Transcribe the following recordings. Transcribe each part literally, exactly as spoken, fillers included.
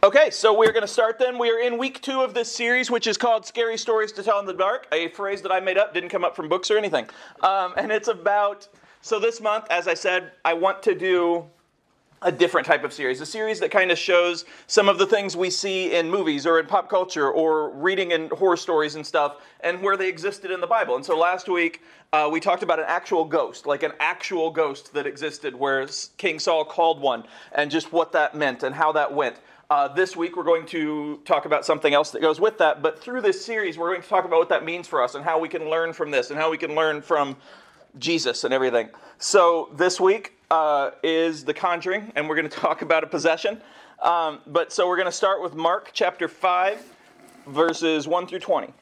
Okay, so we're going to start then. We are in week two of this series, which is called Scary Stories to Tell in the Dark, a phrase that I made up, didn't come up from books or anything. Um, and it's about, so this month, as I said, I want to do a different type of series, a series that kind of shows some of the things we see in movies or in pop culture or reading in horror stories and stuff, and where they existed in the Bible. And so last week, uh, we talked about an actual ghost, like an actual ghost that existed where King Saul called one, and just what that meant and how that went. Uh, this week, we're going to talk about something else that goes with that, but through this series, we're going to talk about what that means for us and how we can learn from this and how we can learn from Jesus and everything. So this week uh, is The Conjuring, and we're going to talk about a possession. Um, but so we're going to start with Mark chapter five, verses one through twenty.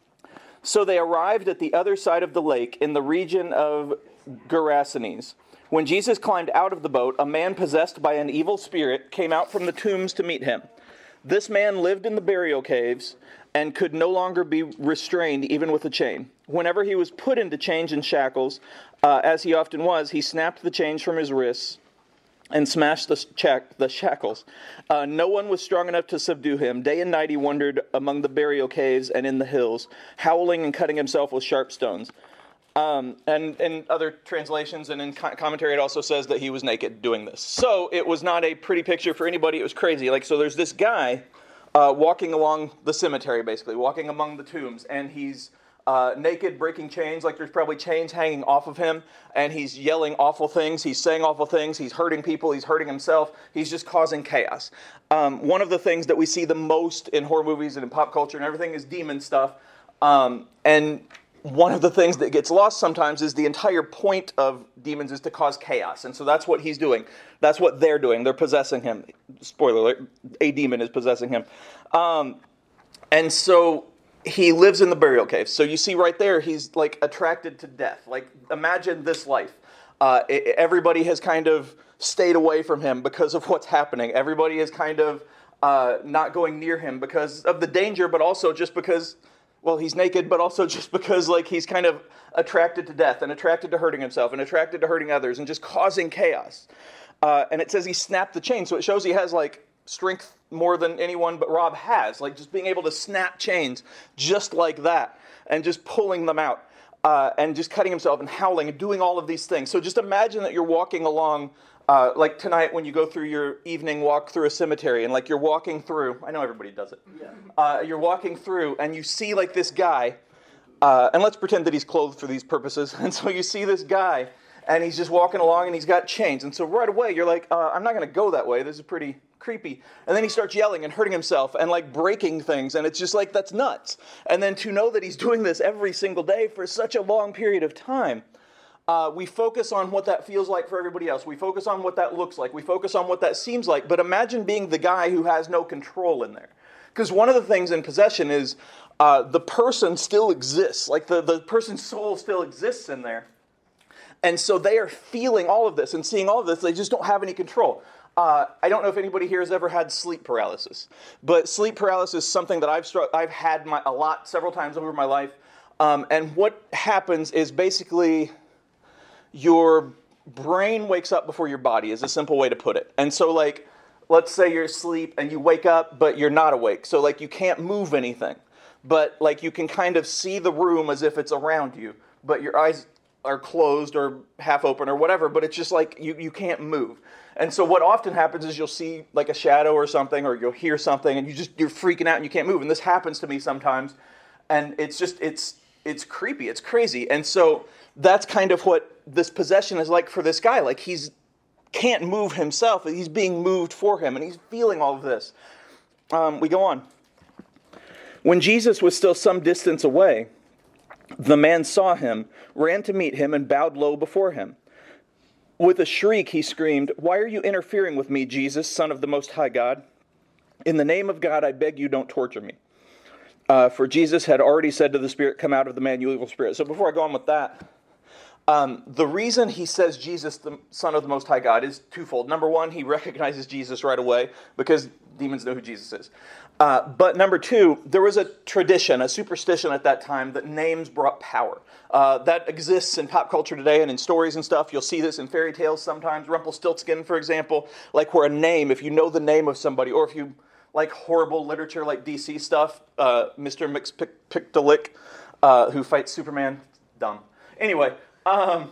So they arrived at the other side of the lake in the region of Gerasenes. When Jesus climbed out of the boat, a man possessed by an evil spirit came out from the tombs to meet him. This man lived in the burial caves and could no longer be restrained even with a chain. Whenever he was put into chains and shackles, uh, as he often was, he snapped the chains from his wrists and smashed the, shack- the shackles. Uh, no one was strong enough to subdue him. Day and night he wandered among the burial caves and in the hills, howling and cutting himself with sharp stones. Um, and in other translations and in commentary, it also says that he was naked doing this. So it was not a pretty picture for anybody. It was crazy. Like, so there's this guy uh, walking along the cemetery, basically, walking among the tombs, and he's uh, naked, breaking chains. Like, there's probably chains hanging off of him, and he's yelling awful things. He's saying awful things. He's hurting people. He's hurting himself. He's just causing chaos. Um, one of the things that we see the most in horror movies and in pop culture and everything is demon stuff. Um, and One of the things that gets lost sometimes is the entire point of demons is to cause chaos. And so that's what he's doing. That's what they're doing. They're possessing him. Spoiler alert, a demon is possessing him. Um, and so he lives in the burial cave. So you see right there, he's like attracted to death. Like, imagine this life. Uh, it, everybody has kind of stayed away from him because of what's happening. Everybody is kind of uh, not going near him because of the danger, but also just because, well, he's naked, but also just because, like, he's kind of attracted to death and attracted to hurting himself and attracted to hurting others and just causing chaos. Uh, and it says he snapped the chain, so it shows he has, like, strength more than anyone but Rob has. Like, just being able to snap chains just like that and just pulling them out uh, and just cutting himself and howling and doing all of these things. So just imagine that you're walking along, uh, like tonight when you go through your evening walk through a cemetery and, like, you're walking through, I know everybody does it, yeah. uh, you're walking through and you see, like, this guy, uh, and let's pretend that he's clothed for these purposes, and so you see this guy and he's just walking along and he's got chains, and so right away you're like, uh, I'm not going to go that way, this is pretty creepy. And then he starts yelling and hurting himself and, like, breaking things, and it's just like, that's nuts. And then to know that he's doing this every single day for such a long period of time, uh, we focus on what that feels like for everybody else. We focus on what that looks like. We focus on what that seems like. But imagine being the guy who has no control in there. Because one of the things in possession is uh, the person still exists. Like, the, the person's soul still exists in there. And so they are feeling all of this and seeing all of this. They just don't have any control. Uh, I don't know if anybody here has ever had sleep paralysis, but sleep paralysis is something that I've stru- I've had my, a lot, several times over my life. Um, and what happens is basically your brain wakes up before your body is a simple way to put it. And so, like, let's say you're asleep and you wake up, but you're not awake. So, like, you can't move anything, but, like, you can kind of see the room as if it's around you, but your eyes are closed or half open or whatever, but it's just like you, you can't move. And so what often happens is you'll see, like, a shadow or something, or you'll hear something, and you just, you're freaking out and you can't move. And this happens to me sometimes, and it's just, it's, it's creepy, it's crazy. And so that's kind of what this possession is like for this guy. Like, he's can't move himself, he's being moved for him, and he's feeling all of this. Um, we go on. When Jesus was still some distance away, the man saw him, ran to meet him, and bowed low before him. With a shriek, he screamed, "Why are you interfering with me, Jesus, Son of the Most High God? In the name of God, I beg you, don't torture me." Uh, for Jesus had already said to the spirit, "Come out of the man, you evil spirit." So before I go on with that, um, the reason he says Jesus, the Son of the Most High God, is twofold. Number one, he recognizes Jesus right away because demons know who Jesus is. Uh, but number two, there was a tradition, a superstition at that time that names brought power. Uh, that exists in pop culture today and in stories and stuff. You'll see this in fairy tales sometimes. Rumpelstiltskin, for example, like where a name, if you know the name of somebody, or if you like horrible literature, like D C stuff. Uh, Mister Mxyzptlk, uh, who fights Superman, dumb. Anyway, um,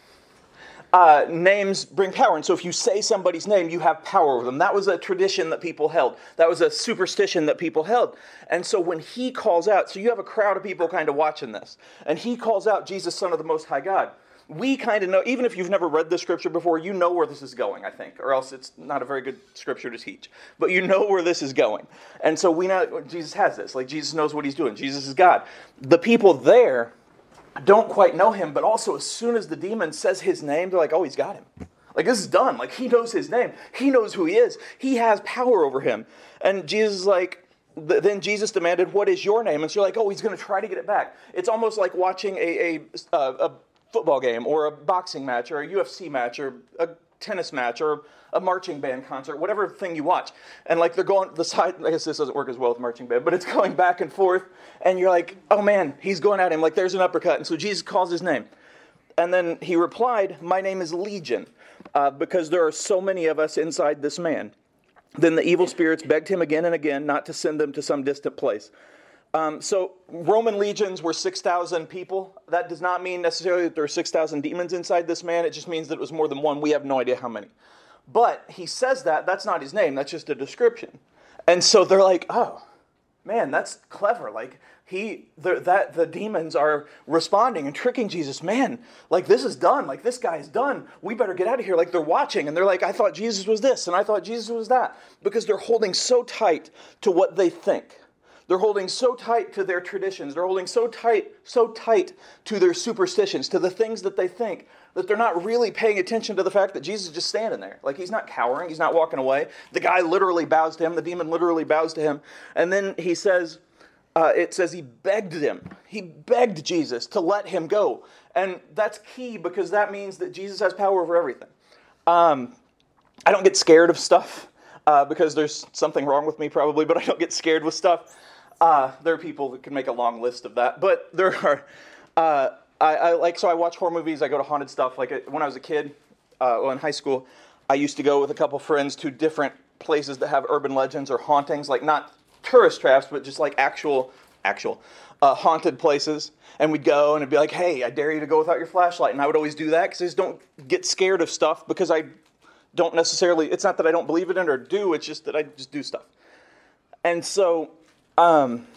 uh, names bring power, and so if you say somebody's name, you have power over them. That was a tradition that people held. That was a superstition that people held. And so when he calls out, so you have a crowd of people kind of watching this, and he calls out, Jesus, Son of the Most High God. We kind of know, even if you've never read the scripture before, you know where this is going, I think, or else it's not a very good scripture to teach. But you know where this is going. And so we know Jesus has this. Like, Jesus knows what he's doing. Jesus is God. The people there don't quite know him, but also as soon as the demon says his name, they're like, oh, he's got him. Like, this is done. Like, he knows his name. He knows who he is. He has power over him. And Jesus is like, then Jesus demanded, what is your name? And so you're like, oh, he's going to try to get it back. It's almost like watching a, a, a, a football game or a boxing match or a U F C match or a tennis match or a marching band concert, whatever thing you watch. And like they're going, the side, I guess this doesn't work as well with marching band, but it's going back and forth. And you're like, oh man, he's going at him. Like there's an uppercut. And so Jesus calls his name. And then he replied, my name is Legion, uh, because there are so many of us inside this man. Then the evil spirits begged him again and again not to send them to some distant place. Um, so Roman legions were six thousand people. That does not mean necessarily that there are six thousand demons inside this man. It just means that it was more than one. We have no idea how many. But he says that. That's not his name. That's just a description. And so they're like, oh, man, that's clever. Like, he, the, that the demons are responding and tricking Jesus. Man, like, this is done. Like, this guy is done. We better get out of here. Like, they're watching. And they're like, I thought Jesus was this, and I thought Jesus was that. Because they're holding so tight to what they think. They're holding so tight to their traditions. They're holding so tight, so tight to their superstitions, to the things that they think, that they're not really paying attention to the fact that Jesus is just standing there. Like, he's not cowering. He's not walking away. The guy literally bows to him. The demon literally bows to him. And then he says, uh, it says he begged him. He begged Jesus to let him go. And that's key because that means that Jesus has power over everything. Um, I don't get scared of stuff uh, because there's something wrong with me probably, but I don't get scared with stuff. Uh, there are people that can make a long list of that, but there are, uh, I, I like, so I watch horror movies, I go to haunted stuff, like when I was a kid, uh, well, in high school, I used to go with a couple friends to different places that have urban legends or hauntings, like not tourist traps, but just like actual, actual, uh, haunted places, and we'd go, and it'd be like, hey, I dare you to go without your flashlight, and I would always do that, because I just don't get scared of stuff, because I don't necessarily, it's not that I don't believe in it or do, it's just that I just do stuff. And so, Um,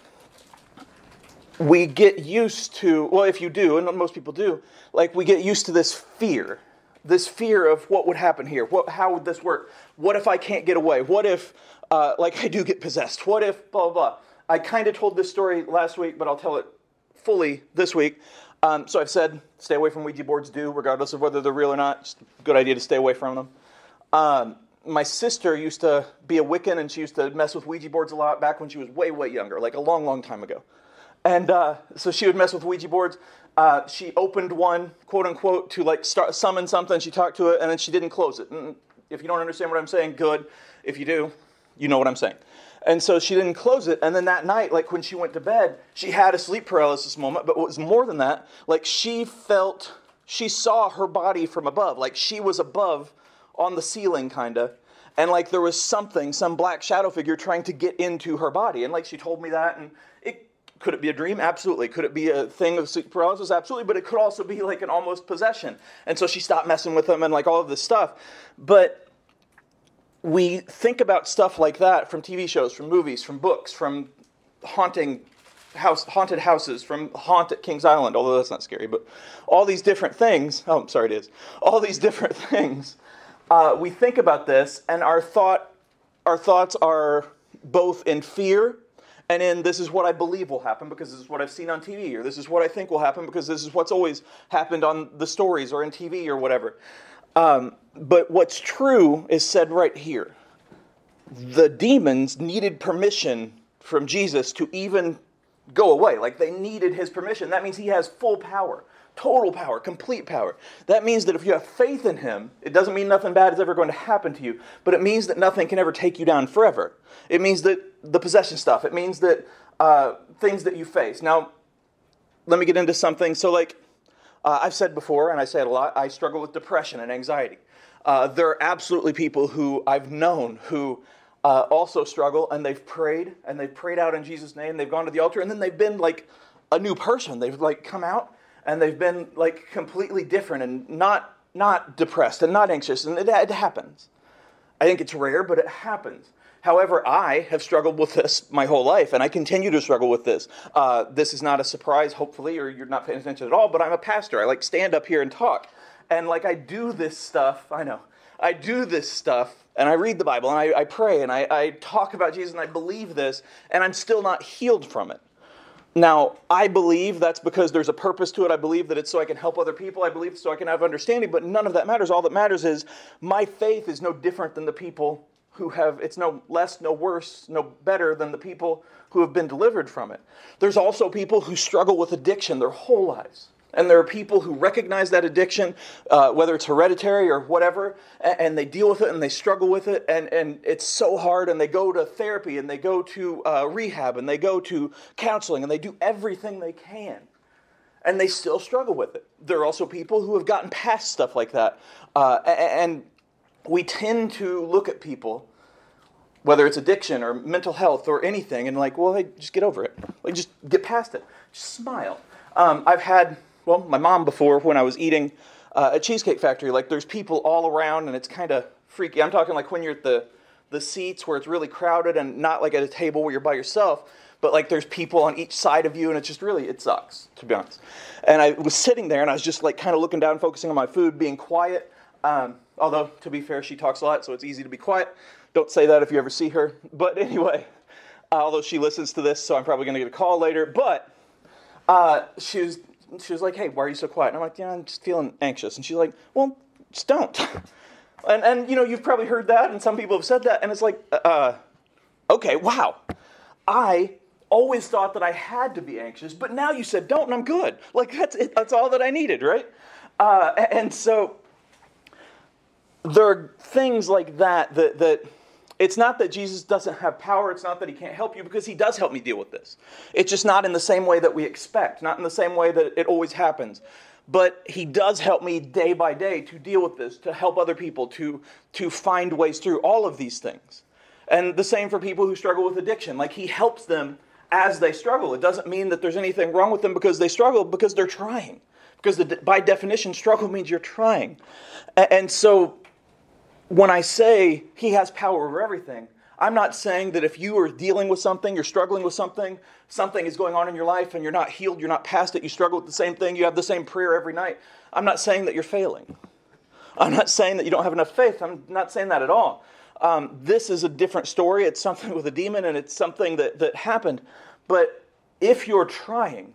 we get used to, well, if you do, and most people do, like we get used to this fear, this fear of what would happen here. What, how would this work? What if I can't get away? What if, uh, like I do get possessed? What if, blah, blah, blah. I kind of told this story last week, but I'll tell it fully this week. Um, so I've said, stay away from Ouija boards do, regardless of whether they're real or not. Just a good idea to stay away from them. Um, My sister used to be a Wiccan, and she used to mess with Ouija boards a lot back when she was way, way younger, like a long, long time ago. And uh, so she would mess with Ouija boards. Uh, she opened one, quote unquote, to like start, summon something. She talked to it, and then she didn't close it. And if you don't understand what I'm saying, good. If you do, you know what I'm saying. And so she didn't close it. And then that night, like when she went to bed, she had a sleep paralysis moment. But what was more than that, like she felt, she saw her body from above. Like she was above on the ceiling, kind of. And like there was something, some black shadow figure trying to get into her body. And like she told me that. And it could it be a dream? Absolutely. Could it be a thing of sleep paralysis? Absolutely. But it could also be like an almost possession. And so she stopped messing with them and like all of this stuff. But we think about stuff like that from T V shows, from movies, from books, from haunting house, haunted houses, from Haunt at Kings Island, although that's not scary, but all these different things. Oh, I'm sorry, it is. All these different things. Uh, we think about this, and our thought, our thoughts are both in fear and in this is what I believe will happen because this is what I've seen on T V, or this is what I think will happen because this is what's always happened on the stories or in T V or whatever. Um, but what's true is said right here. The demons needed permission from Jesus to even go away. Like they needed his permission. That means he has full power. Total power, complete power. That means that if you have faith in him, it doesn't mean nothing bad is ever going to happen to you, but it means that nothing can ever take you down forever. It means that the possession stuff, it means that uh, things that you face. Now, let me get into something. So like, uh, I've said before, and I say it a lot, I struggle with depression and anxiety. Uh, there are absolutely people who I've known who uh, also struggle, and they've prayed, and they've prayed out in Jesus' name, they've gone to the altar, and then they've been like a new person. They've like come out, and they've been like completely different, and not not depressed, and not anxious, and it, it happens. I think it's rare, but it happens. However, I have struggled with this my whole life, and I continue to struggle with this. Uh, this is not a surprise, hopefully, or you're not paying attention at all, but I'm a pastor. I like stand up here and talk. And like I do this stuff, I know, I do this stuff, and I read the Bible, and I, I pray, and I, I talk about Jesus, and I believe this, and I'm still not healed from it. Now, I believe that's because there's a purpose to it. I believe that it's so I can help other people. I believe so I can have understanding, but none of that matters. All that matters is my faith is no different than the people who have, it's no less, no worse, no better than the people who have been delivered from it. There's also people who struggle with addiction their whole lives. And there are people who recognize that addiction, uh, whether it's hereditary or whatever, and, and they deal with it and they struggle with it, and, and it's so hard, and they go to therapy, and they go to uh, rehab, and they go to counseling, and they do everything they can. And they still struggle with it. There are also people who have gotten past stuff like that. Uh, and we tend to look at people, whether it's addiction or mental health or anything, and like, well, hey, just get over it. Like, just get past it. Just smile. Um, I've had... Well, my mom before, when I was eating uh, at Cheesecake Factory, like there's people all around and it's kind of freaky. I'm talking like when you're at the, the seats where it's really crowded and not like at a table where you're by yourself, but like there's people on each side of you and it's just really, it sucks, to be honest. And I was sitting there and I was just like kind of looking down, focusing on my food, being quiet. Um, although, to be fair, she talks a lot, so it's easy to be quiet. Don't say that if you ever see her. But anyway, uh, although she listens to this, so I'm probably going to get a call later. But uh, she was... She was like, hey, why are you so quiet? And I'm like, yeah, I'm just feeling anxious. And she's like, well, just don't. and, and, you know, you've probably heard that, and some people have said that, and it's like, uh, okay, wow. I always thought that I had to be anxious, but now you said don't, and I'm good. Like, that's it. That's all that I needed, right? Uh, and so there are things like that that that... It's not that Jesus doesn't have power. It's not that he can't help you, because he does help me deal with this. It's just not in the same way that we expect, not in the same way that it always happens. But he does help me day by day to deal with this, to help other people, to, to find ways through all of these things. And the same for people who struggle with addiction. Like, he helps them as they struggle. It doesn't mean that there's anything wrong with them because they struggle, because they're trying. Because the, by definition, struggle means you're trying. And so when I say he has power over everything, I'm not saying that if you are dealing with something, you're struggling with something, something is going on in your life and you're not healed, you're not past it, you struggle with the same thing, you have the same prayer every night. I'm not saying that you're failing. I'm not saying that you don't have enough faith. I'm not saying that at all. Um, this is a different story. It's something with a demon, and it's something that, that happened. But if you're trying,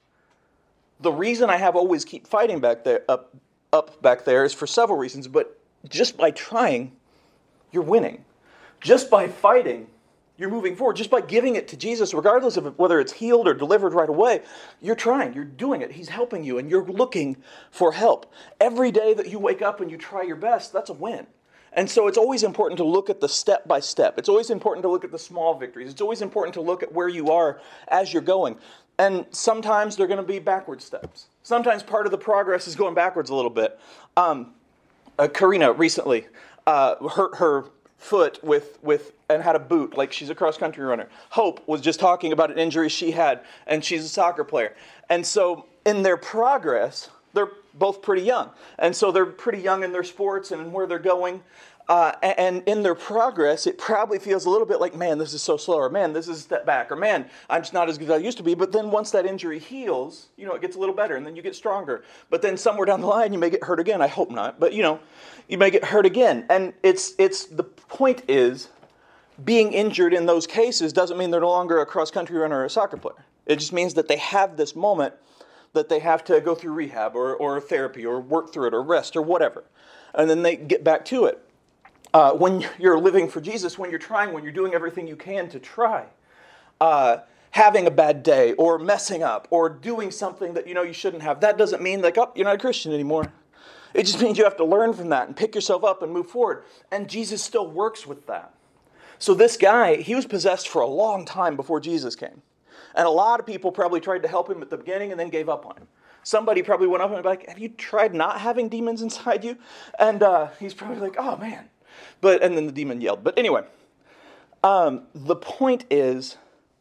the reason I have always keep fighting back there, up, up back there is for several reasons, but just by trying, you're winning. Just by fighting, you're moving forward. Just by giving it to Jesus, regardless of whether it's healed or delivered right away, you're trying, you're doing it. He's helping you, and you're looking for help. Every day that you wake up and you try your best, that's a win. And so it's always important to look at the step by step. It's always important to look at the small victories. It's always important to look at where you are as you're going. And sometimes they're going to be backward steps. Sometimes part of the progress is going backwards a little bit. Um, Uh, Karina recently uh, hurt her foot with, with and had a boot, like she's a cross-country runner. Hope was just talking about an injury she had, and she's a soccer player. And so in their progress, they're both pretty young. And so they're pretty young in their sports and where they're going. Uh, and in their progress, it probably feels a little bit like, man, this is so slow, or man, this is a step back, or man, I'm just not as good as I used to be. But then once that injury heals, you know, it gets a little better, and then you get stronger. But then somewhere down the line, you may get hurt again. I hope not, but you know, you may get hurt again. And it's it's the point is, being injured in those cases doesn't mean they're no longer a cross-country runner or a soccer player. It just means that they have this moment that they have to go through rehab or or therapy or work through it or rest or whatever, and then they get back to it. Uh, when you're living for Jesus, when you're trying, when you're doing everything you can to try, uh, having a bad day or messing up or doing something that you know you shouldn't have, that doesn't mean like, oh, you're not a Christian anymore. It just means you have to learn from that and pick yourself up and move forward. And Jesus still works with that. So this guy, he was possessed for a long time before Jesus came. And a lot of people probably tried to help him at the beginning and then gave up on him. Somebody probably went up and was like, have you tried not having demons inside you? And uh, he's probably like, oh man. But and then the demon yelled. But anyway, Um, the point is,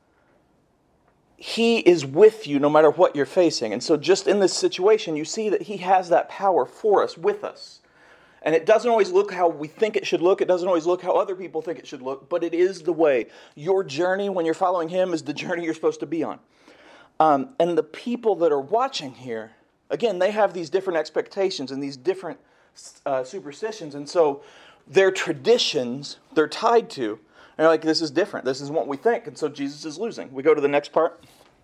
he is with you no matter what you're facing. And so just in this situation, you see that he has that power for us, with us. And it doesn't always look how we think it should look. It doesn't always look how other people think it should look. But it is the way. Your journey, when you're following him, is the journey you're supposed to be on. Um, and the people that are watching here, again, they have these different expectations and these different uh, superstitions. And so their traditions, they're tied to. And they're like, this is different. This is what we think. And so Jesus is losing. We go to the next part.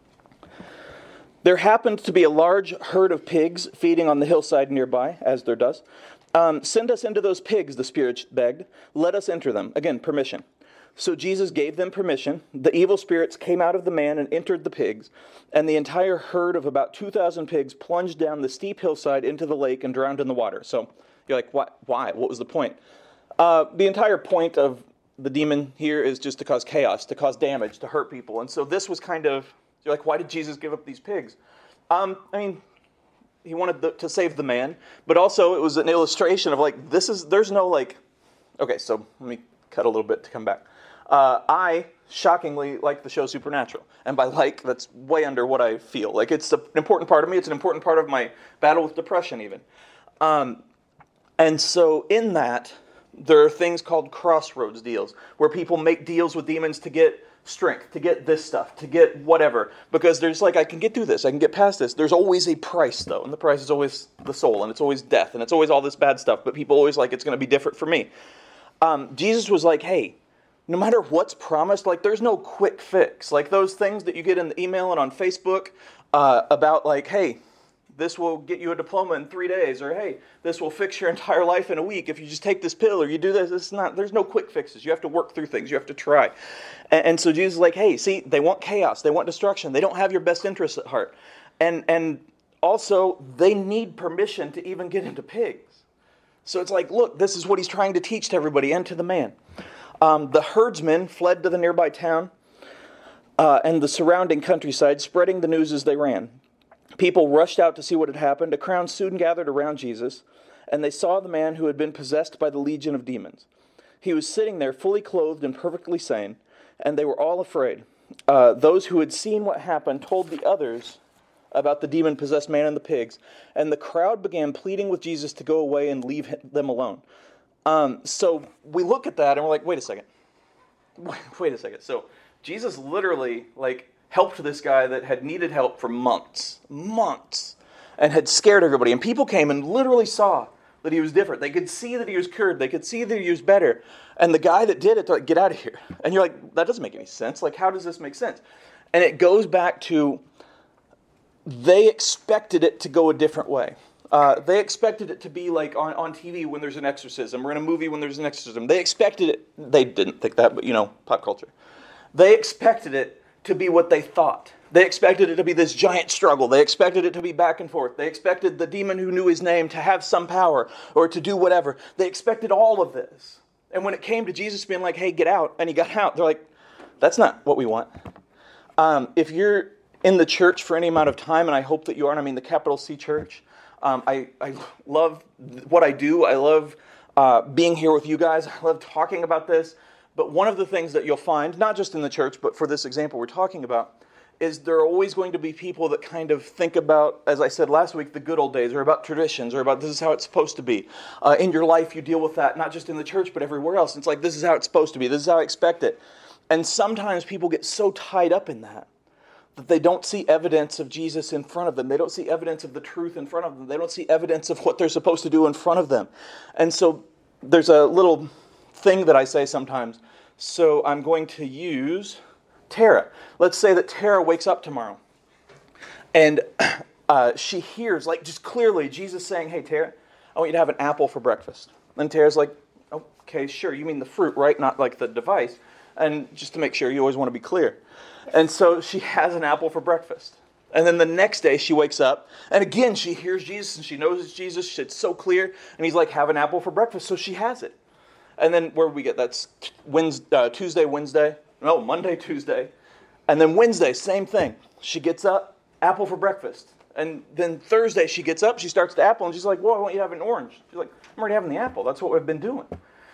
There happened to be a large herd of pigs feeding on the hillside nearby, as there does. Um, Send us into those pigs, the spirits begged. Let us enter them. Again, permission. So Jesus gave them permission. The evil spirits came out of the man and entered the pigs, and the entire herd of about two thousand pigs plunged down the steep hillside into the lake and drowned in the water. So you're like, what? Why? What was the point? Uh, the entire point of the demon here is just to cause chaos, to cause damage, to hurt people. And so this was kind of, you're like, why did Jesus give up these pigs? Um, I mean, he wanted the, to save the man, but also it was an illustration of like, this is, there's no like, okay, so let me cut a little bit to come back. Uh, I, shockingly, like the show Supernatural. And by like, that's way under what I feel. Like, it's an important part of me. It's an important part of my battle with depression, even. Um, and so in that, there are things called crossroads deals, where people make deals with demons to get strength, to get this stuff, to get whatever. Because there's like, I can get through this, I can get past this. There's always a price, though. And the price is always the soul, and it's always death, and it's always all this bad stuff. But people always like, it's going to be different for me. Um, Jesus was like, hey, no matter what's promised, like there's no quick fix. Like those things that you get in the email and on Facebook uh, about like, hey, this will get you a diploma in three days, or hey, this will fix your entire life in a week if you just take this pill or you do this. It's not. There's no quick fixes. You have to work through things. You have to try. And, and so Jesus is like, hey, see, they want chaos. They want destruction. They don't have your best interests at heart. And and also, they need permission to even get into pigs. So it's like, look, this is what he's trying to teach to everybody and to the man. Um, the herdsmen fled to the nearby town uh, and the surrounding countryside, spreading the news as they ran. People rushed out to see what had happened. A crowd soon gathered around Jesus, and they saw the man who had been possessed by the legion of demons. He was sitting there fully clothed and perfectly sane, and they were all afraid. Uh, those who had seen what happened told the others about the demon-possessed man and the pigs, and the crowd began pleading with Jesus to go away and leave them alone. Um, so we look at that and we're like, wait a second. Wait a second. So Jesus literally like helped this guy that had needed help for months, months, and had scared everybody. And people came and literally saw that he was different. They could see that he was cured. They could see that he was better. And the guy that did it, they're like, get out of here. And you're like, that doesn't make any sense. Like, how does this make sense? And it goes back to they expected it to go a different way. Uh, they expected it to be like on, on T V when there's an exorcism, or in a movie when there's an exorcism. They expected it, they didn't think that, but you know, pop culture. They expected it to be what they thought. They expected it to be this giant struggle. They expected it to be back and forth. They expected the demon who knew his name to have some power or to do whatever. They expected all of this. And when it came to Jesus being like, hey, get out, and he got out, they're like, that's not what we want. Um, if you're in the church for any amount of time, and I hope that you are, and I mean the capital C church, Um, I, I love what I do. I love uh, being here with you guys. I love talking about this. But one of the things that you'll find, not just in the church, but for this example we're talking about, is there are always going to be people that kind of think about, as I said last week, the good old days, or about traditions, or about this is how it's supposed to be. Uh, in your life, you deal with that, not just in the church, but everywhere else. It's like, this is how it's supposed to be. This is how I expect it. And sometimes people get so tied up in that, that they don't see evidence of Jesus in front of them. They don't see evidence of the truth in front of them. They don't see evidence of what they're supposed to do in front of them. And so there's a little thing that I say sometimes. So I'm going to use Tara. Let's say that Tara wakes up tomorrow. And uh, she hears, like just clearly, Jesus saying, hey, Tara, I want you to have an apple for breakfast. And Tara's like, okay, sure. You mean the fruit, right? Not like the device. And just to make sure, you always want to be clear. And so she has an apple for breakfast. And then the next day she wakes up, and again she hears Jesus, and she knows it's Jesus. It's so clear. And he's like, have an apple for breakfast. So she has it. And then where do we get? That's Wednesday, uh, Tuesday, Wednesday. No, Monday, Tuesday. And then Wednesday, same thing. She gets up, apple for breakfast. And then Thursday she gets up, she starts the apple, and she's like, well, I want you to have an orange. She's like, I'm already having the apple. That's what we've been doing.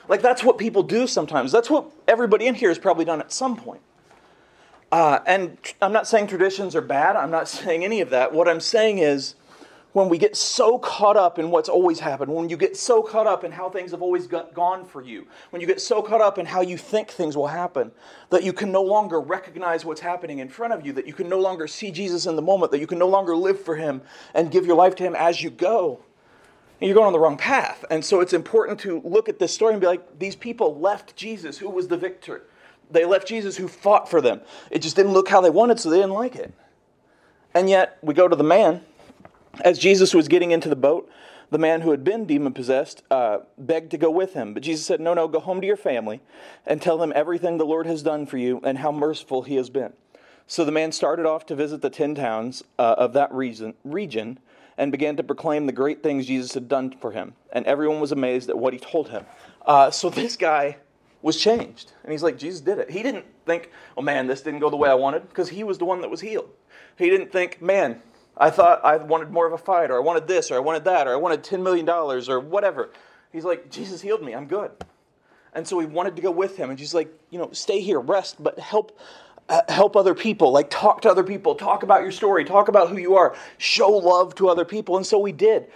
Like, that's what people do sometimes. That's what everybody in here has probably done at some point. Uh, and I'm not saying traditions are bad. I'm not saying any of that. What I'm saying is, when we get so caught up in what's always happened, when you get so caught up in how things have always got, gone for you, when you get so caught up in how you think things will happen, that you can no longer recognize what's happening in front of you, that you can no longer see Jesus in the moment, that you can no longer live for him and give your life to him as you go, you're going on the wrong path. And so it's important to look at this story and be like, these people left Jesus, who was the victor. They left Jesus, who fought for them. It just didn't look how they wanted, so they didn't like it. And yet, we go to the man. As Jesus was getting into the boat, the man who had been demon-possessed uh, begged to go with him. But Jesus said, no, no, go home to your family and tell them everything the Lord has done for you and how merciful he has been. So the man started off to visit the ten towns uh, of that region, region and began to proclaim the great things Jesus had done for him. And everyone was amazed at what he told him. Uh, so this guy was changed. And he's like, Jesus did it. He didn't think, oh man, this didn't go the way I wanted, because he was the one that was healed. He didn't think, man, I thought I wanted more of a fight, or I wanted this, or I wanted that, or I wanted ten million dollars, or whatever. He's like, Jesus healed me, I'm good. And so he wanted to go with him, and she's like, you know, stay here, rest, but help uh, help other people. Like, talk to other people, talk about your story, talk about who you are, show love to other people. And so we did.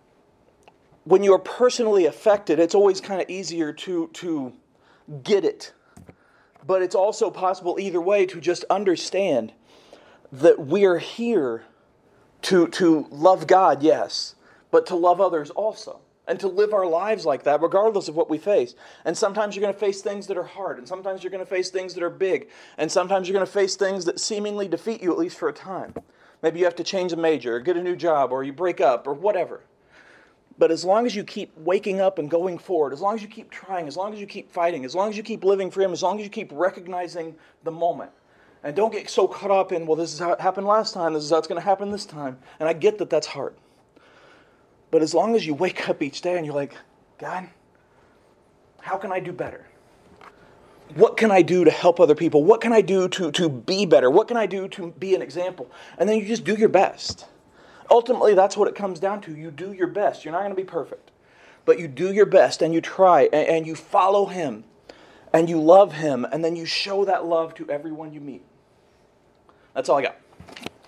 When you are personally affected, it's always kind of easier to, to get it. But it's also possible either way to just understand that we are here To, to love God, yes, but to love others also. And to live our lives like that, regardless of what we face. And sometimes you're going to face things that are hard. And sometimes you're going to face things that are big. And sometimes you're going to face things that seemingly defeat you, at least for a time. Maybe you have to change a major, or get a new job, or you break up, or whatever. But as long as you keep waking up and going forward, as long as you keep trying, as long as you keep fighting, as long as you keep living for him, as long as you keep recognizing the moment, and don't get so caught up in, well, this is how it happened last time, this is how it's going to happen this time. And I get that that's hard. But as long as you wake up each day and you're like, God, how can I do better? What can I do to help other people? What can I do to, to be better? What can I do to be an example? And then you just do your best. Ultimately, that's what it comes down to. You do your best. You're not going to be perfect. But you do your best, and you try, and, and you follow him, and you love him, and then you show that love to everyone you meet. That's all I got.